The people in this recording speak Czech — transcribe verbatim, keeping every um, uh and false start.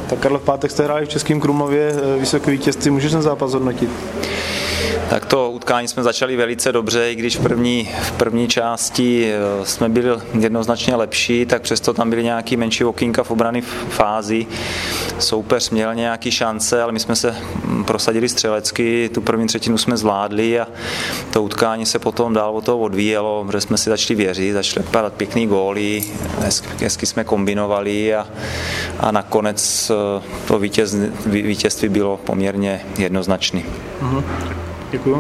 Tak Karle, v pátek jste hráli v Českém Krumlově, vysoké vítězství, můžeš ten zápas hodnotit? Tak to utkání jsme začali velice dobře, i když v první, v první části jsme byli jednoznačně lepší, tak přesto tam byly nějaké menší okýnka v obrany fázi. Soupeř měl nějaké šance, ale my jsme se prosadili střelecky, tu první třetinu jsme zvládli a to utkání se potom dál od toho odvíjelo, protože jsme si začali věřit, začali padat pěkný góly, hezky jsme kombinovali a, a nakonec to vítěz, vítězství bylo poměrně jednoznačné. Mhm. Děkuju.